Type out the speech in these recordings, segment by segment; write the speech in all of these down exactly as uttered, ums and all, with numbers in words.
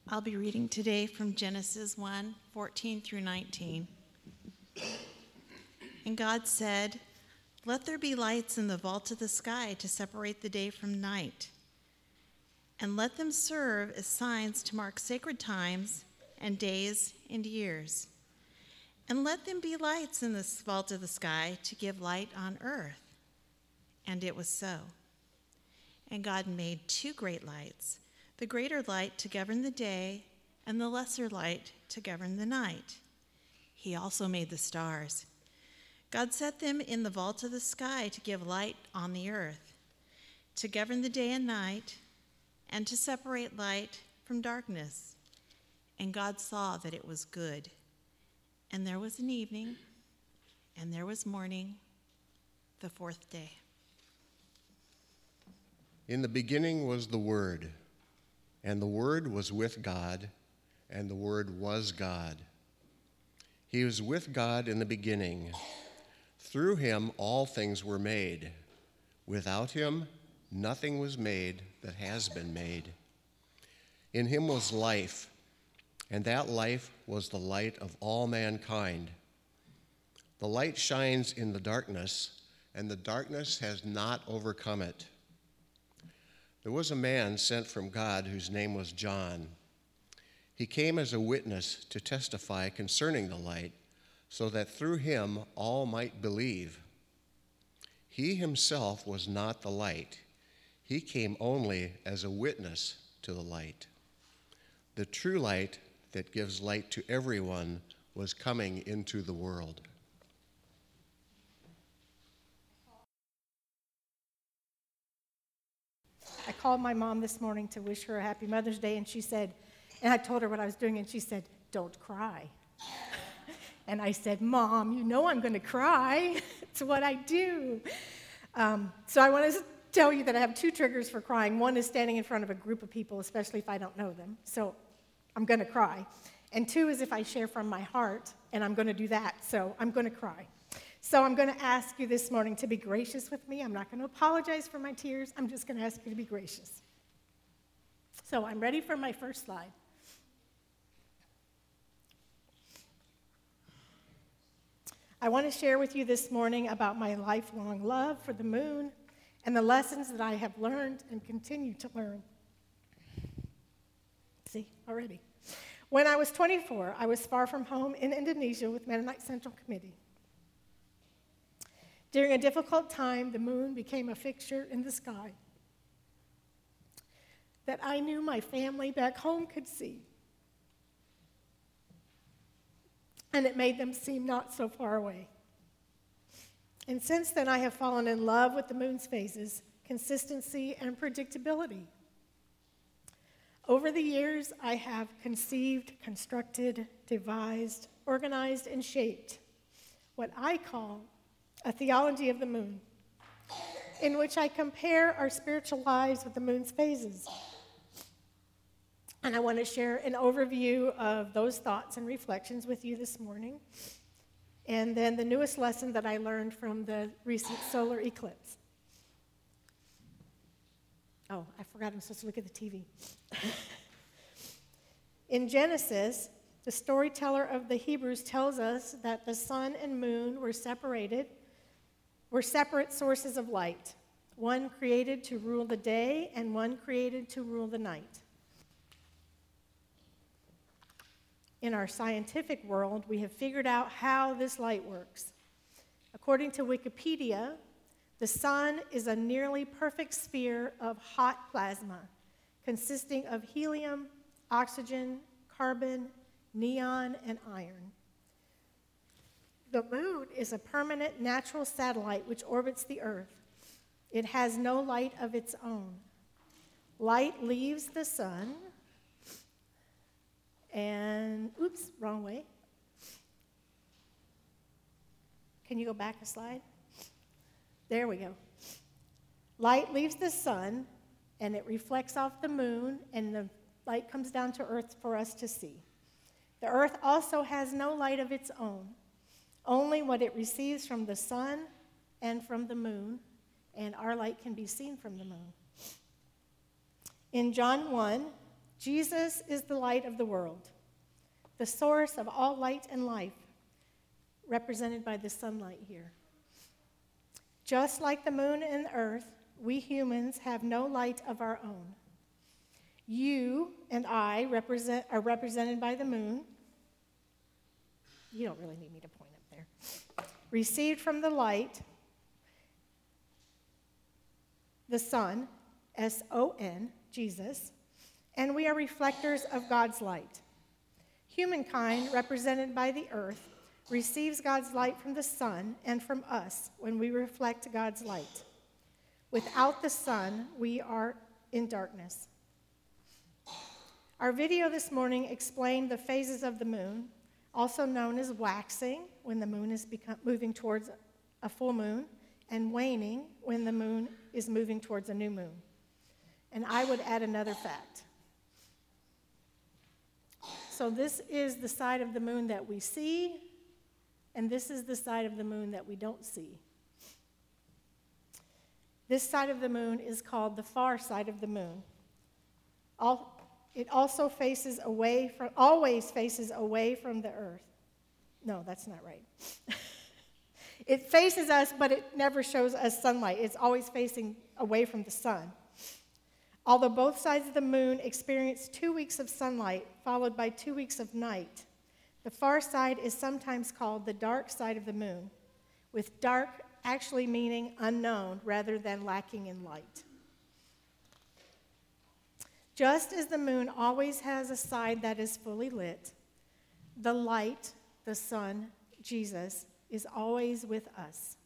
I'll be reading today from Genesis one, fourteen through nineteen. And God said, "Let there be lights in the vault of the sky to separate the day from night, and let them serve as signs to mark sacred times and days and years. And let them be lights in the vault of the sky to give light on earth." And it was so. And God made two great lights, the greater light to govern the day, and the lesser light to govern the night. He also made the stars. God set them in the vault of the sky to give light on the earth, to govern the day and night, and to separate light from darkness. And God saw that it was good. And there was an evening, and there was morning, the fourth day. In the beginning was the Word, and the Word was with God, and the Word was God. He was with God in the beginning. Through him all things were made. Without him nothing was made that has been made. In him was life, and that life was the light of all mankind. The light shines in the darkness, and the darkness has not overcome it. There was a man sent from God whose name was John. He came as a witness to testify concerning the light, so that through him all might believe. He himself was not the light. He came only as a witness to the light. The true light that gives light to everyone was coming into the world. I called my mom this morning to wish her a happy Mother's Day, and she said, and I told her what I was doing, and she said, "Don't cry." And I said, "Mom, you know I'm going to cry. It's what I do." Um, so I want to tell you that I have two triggers for crying. One is standing in front of a group of people, especially if I don't know them. So I'm going to cry. And two is if I share from my heart, and I'm going to do that. So I'm going to cry. So I'm going to ask you this morning to be gracious with me. I'm not going to apologize for my tears. I'm just going to ask you to be gracious. So I'm ready for my first slide. I want to share with you this morning about my lifelong love for the moon and the lessons that I have learned and continue to learn. See, already. When I was twenty-four, I was far from home in Indonesia with Mennonite Central Committee. During a difficult time, the moon became a fixture in the sky that I knew my family back home could see. And it made them seem not so far away. And since then, I have fallen in love with the moon's phases, consistency, and predictability. Over the years, I have conceived, constructed, devised, organized, and shaped what I call a theology of the moon, in which I compare our spiritual lives with the moon's phases. And I want to share an overview of those thoughts and reflections with you this morning. And then the newest lesson that I learned from the recent solar eclipse. Oh, I forgot I'm supposed to look at the T V. In Genesis, the storyteller of the Hebrews tells us that the sun and moon were separated, were separate sources of light, one created to rule the day and one created to rule the night. In our scientific world, we have figured out how this light works. According to Wikipedia, the sun is a nearly perfect sphere of hot plasma consisting of helium, oxygen, carbon, neon, and iron. The moon is a permanent natural satellite which orbits the Earth. It has no light of its own. Light leaves the sun, and, oops, wrong way. Can you go back a slide? There we go. Light leaves the sun, and it reflects off the moon, and the light comes down to Earth for us to see. The Earth also has no light of its own, only what it receives from the sun and from the moon, and our light can be seen from the moon. In John one, Jesus is the light of the world, the source of all light and life, represented by the sunlight here. Just like the moon and earth, we humans have no light of our own. You and I represent, are represented by the moon. You don't really need me to point up there. Received from the light, the sun, S O N, Jesus, and we are reflectors of God's light. Humankind, represented by the earth, receives God's light from the sun and from us when we reflect God's light. Without the sun, we are in darkness. Our video this morning explained the phases of the moon, also known as waxing, when the moon is become, moving towards a full moon, and waning, when the moon is moving towards a new moon. And I would add another fact. So this is the side of the moon that we see, and this is the side of the moon that we don't see. This side of the moon is called the far side of the moon. All, it also faces away from, always faces away from the earth. No, that's not right. It faces us, but it never shows us sunlight. It's always facing away from the sun. Although both sides of the moon experience two weeks of sunlight, followed by two weeks of night, the far side is sometimes called the dark side of the moon, with dark actually meaning unknown rather than lacking in light. Just as the moon always has a side that is fully lit, the light, the sun, Jesus, is always with us.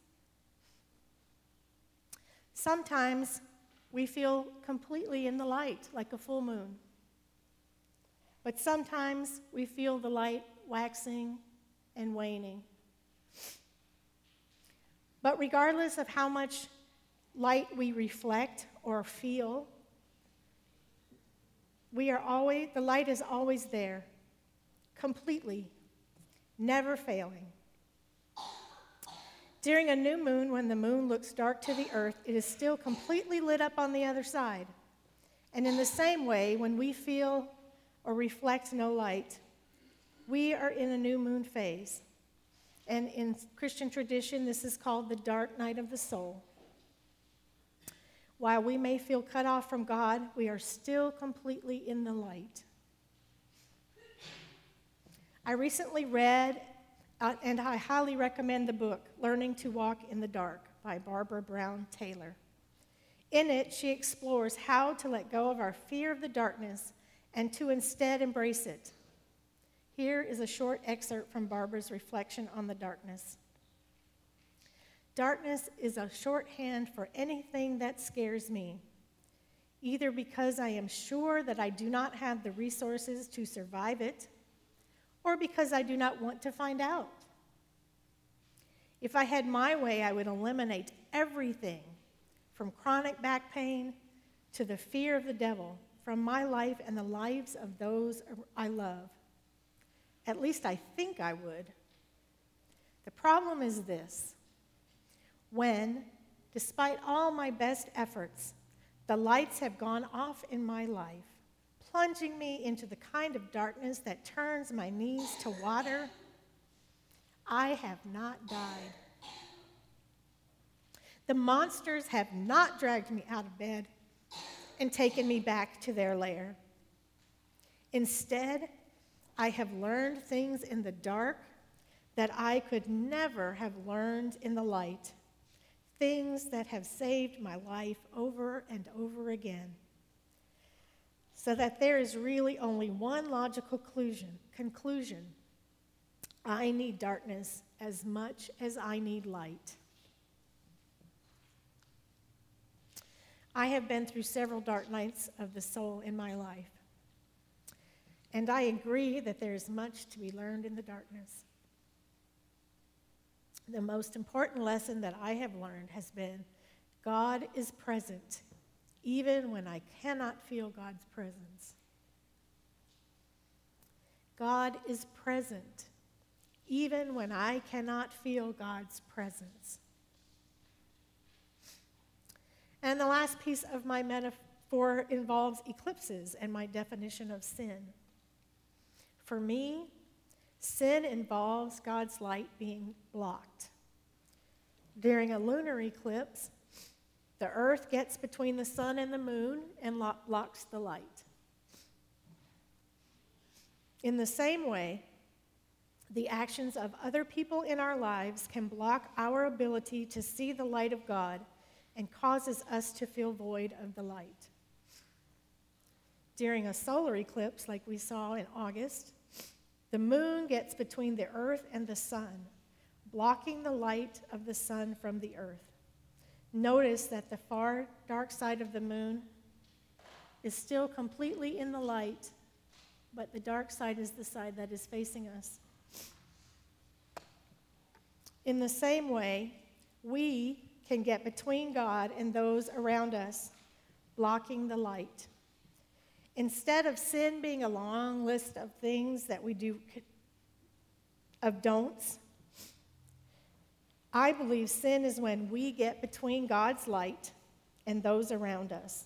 Sometimes we feel completely in the light, like a full moon. But sometimes we feel the light waxing and waning. But regardless of how much light we reflect or feel, we are always, the light is always there, completely, never failing. During a new moon, when the moon looks dark to the earth, it is still completely lit up on the other side. And in the same way, when we feel or reflect no light, we are in a new moon phase. And in Christian tradition, this is called the dark night of the soul. While we may feel cut off from God, we are still completely in the light. I recently read, uh, and I highly recommend the book, Learning to Walk in the Dark by Barbara Brown Taylor. In it, she explores how to let go of our fear of the darkness and to instead embrace it. Here is a short excerpt from Barbara's reflection on the darkness. Darkness is a shorthand for anything that scares me, either because I am sure that I do not have the resources to survive it, or because I do not want to find out. If I had my way, I would eliminate everything from chronic back pain to the fear of the devil from my life and the lives of those I love. At least I think I would. The problem is this. When, despite all my best efforts, the lights have gone off in my life, plunging me into the kind of darkness that turns my knees to water, I have not died. The monsters have not dragged me out of bed and taken me back to their lair. Instead, I have learned things in the dark that I could never have learned in the light, things that have saved my life over and over again. So that there is really only one logical conclusion. conclusion. I need darkness as much as I need light. I have been through several dark nights of the soul in my life. And I agree that there is much to be learned in the darkness. The most important lesson that I have learned has been God is present, even when I cannot feel God's presence. God is present, even when I cannot feel God's presence. And the last piece of my metaph- Four involves eclipses and my definition of sin. For me, sin involves God's light being blocked. During a lunar eclipse, the earth gets between the sun and the moon and lo- blocks the light. In the same way, the actions of other people in our lives can block our ability to see the light of God and causes us to feel void of the light. During a solar eclipse, like we saw in August, the moon gets between the earth and the sun, blocking the light of the sun from the earth. Notice that the far dark side of the moon is still completely in the light, but the dark side is the side that is facing us. In the same way, we can get between God and those around us, blocking the light. Instead of sin being a long list of things that we do, of don'ts, I believe sin is when we get between God's light and those around us.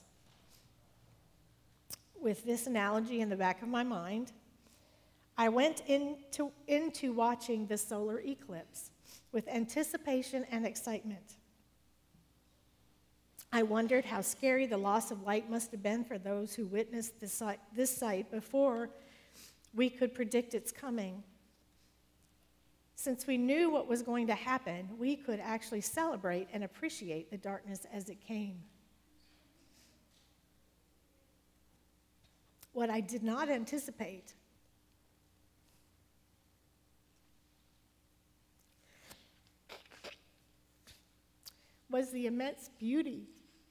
With this analogy in the back of my mind, I went into, into watching the solar eclipse with anticipation and excitement. I wondered how scary the loss of light must have been for those who witnessed this sight, this sight before we could predict its coming. Since we knew what was going to happen, we could actually celebrate and appreciate the darkness as it came. What I did not anticipate was the immense beauty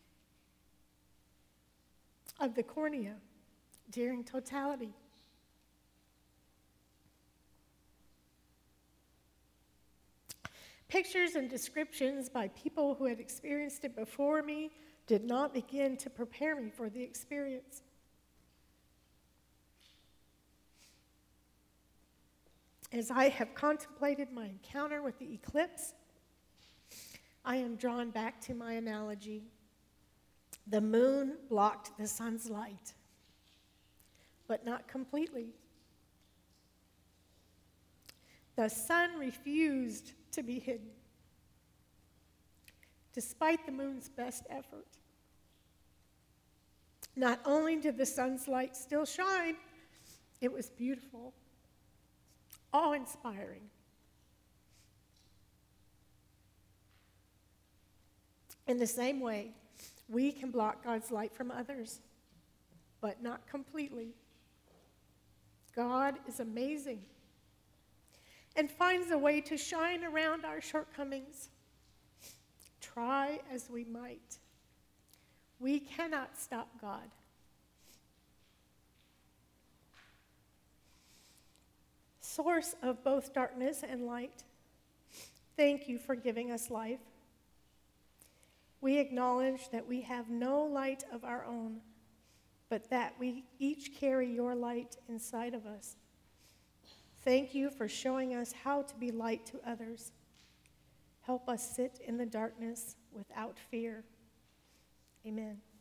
of the cornea during totality. Pictures and descriptions by people who had experienced it before me did not begin to prepare me for the experience. As I have contemplated my encounter with the eclipse, I am drawn back to my analogy. The moon blocked the sun's light, but not completely. The sun refused to be hidden, despite the moon's best effort. Not only did the sun's light still shine, it was beautiful, awe-inspiring. In the same way, we can block God's light from others, but not completely. God is amazing and finds a way to shine around our shortcomings. Try as we might, we cannot stop God. Source of both darkness and light, thank you for giving us life. We acknowledge that we have no light of our own, but that we each carry your light inside of us. Thank you for showing us how to be light to others. Help us sit in the darkness without fear. Amen.